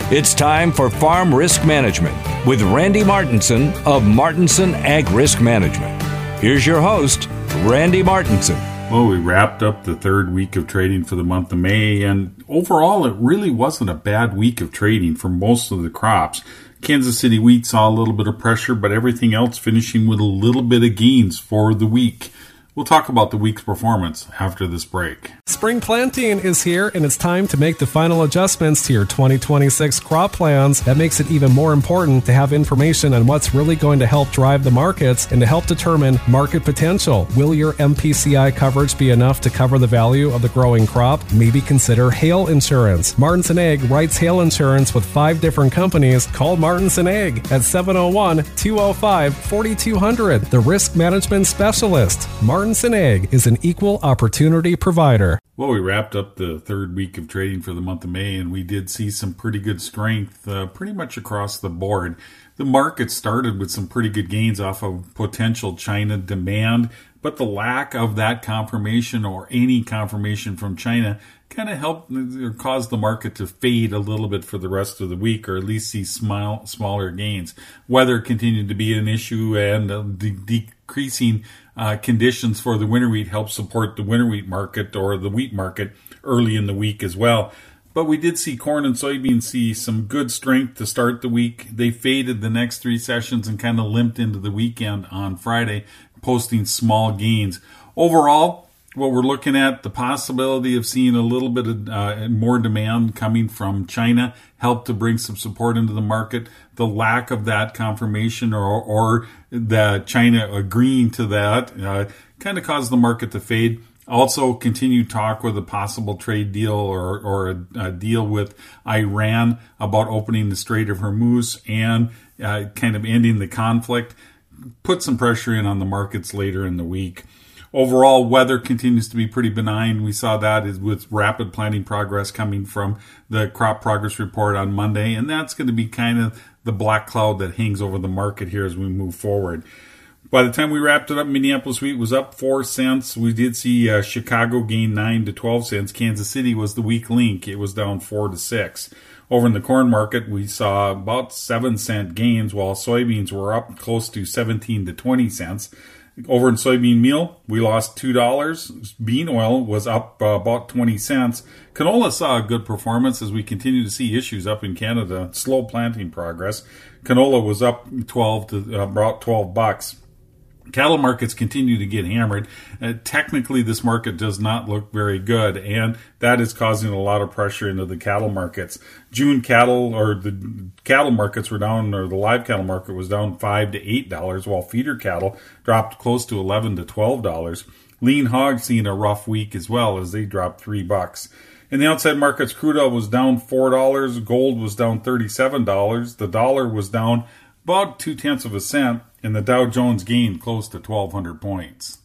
It's time for Farm Risk Management with Randy Martinson of Martinson Ag Risk Management. Here's your host, Randy Martinson. Well, we wrapped up the third week of trading for the month of May, and overall it really wasn't a bad week of trading for most of the crops. Kansas City wheat saw a little bit of pressure, but everything else finishing with a little bit of gains for the week. We'll talk about the week's performance after this break. Spring planting is here, and it's time to make the final adjustments to your 2026 crop plans. That makes it even more important to have information on what's really going to help drive the markets and to help determine market potential. Will your MPCI coverage be enough to cover the value of the growing crop? Maybe consider hail insurance. Martinson Ag writes hail insurance with 5 different companies. Call Martinson Ag at 701-205-4200. The risk management specialist. Martinson Ag is an equal opportunity provider. Well, we wrapped up the third week of trading for the month of May, and we did see some pretty good strength pretty much across the board. The market started with some pretty good gains off of potential China demand, but the lack of that confirmation or any confirmation from China kind of helped or caused the market to fade a little bit for the rest of the week, or at least see smaller gains. Weather continued to be an issue, and decreasing conditions for the winter wheat helped support the winter wheat market or the wheat market early in the week as well. But we did see corn and soybeans see some good strength to start the week. They faded the next 3 sessions and kind of limped into the weekend on Friday, posting small gains. Overall, what we're looking at, the possibility of seeing a little bit of more demand coming from China helped to bring some support into the market. The lack of that confirmation or the China agreeing to that kind of caused the market to fade. Also, continued talk with a possible trade deal or a deal with Iran about opening the Strait of Hormuz and kind of ending the conflict put some pressure in on the markets later in the week. Overall, weather continues to be pretty benign. We saw that with rapid planting progress coming from the crop progress report on Monday, and that's going to be kind of the black cloud that hangs over the market here as we move forward. By the time we wrapped it up, Minneapolis wheat was up 4 cents. We did see Chicago gain 9 to 12 cents. Kansas City was the weak link. It was down 4 to 6. Over in the corn market, we saw about 7-cent gains, while soybeans were up close to 17 to 20 cents. Over in soybean meal, we lost $2. Bean oil was up about 20 cents. Canola saw a good performance as we continue to see issues up in Canada. Slow planting progress. Canola was up 12 to about $12. Cattle markets continue to get hammered. Technically, this market does not look very good, and that is causing a lot of pressure into the cattle markets. June cattle, or the cattle markets were down, or the live cattle market was down $5 to $8, while feeder cattle dropped close to $11 to $12. Lean hogs seen a rough week as well, as they dropped $3. In the outside markets, crude oil was down $4, gold was down $37, the dollar was down about 0.2 cents, and the Dow Jones gained close to 1,200 points.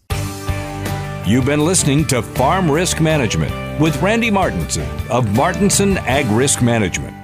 You've been listening to Farm Risk Management with Randy Martinson of Martinson Ag Risk Management.